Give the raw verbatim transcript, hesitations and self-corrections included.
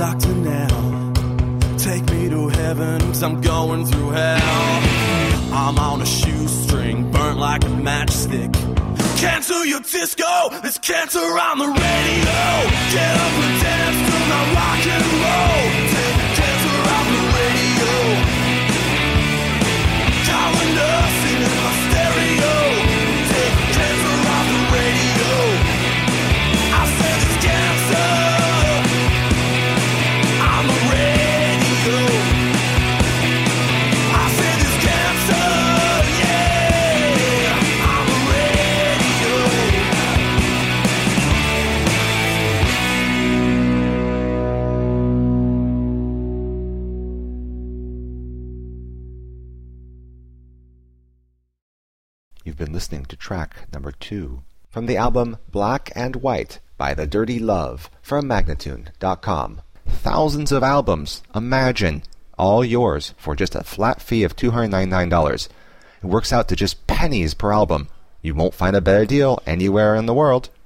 doctor now. Take me to heaven, 'cause I'm going through hell. I'm on a shoestring, burnt like a matchstick. Cancel your disco, there's cancer on the radio. Get up and dance to my rock and roll. Take cancer on the radio. Calling us in my stereo. Take cancer on the radio. I said it's cancer on the radio. I said it's cancer, yeah, on the radio. You've been listening to track number two from the album Black and White by The Dirty Love from Magnatune dot com. Thousands of albums, imagine, all yours for just a flat fee of two hundred ninety-nine dollars. It works out to just pennies per album. You won't find a better deal anywhere in the world.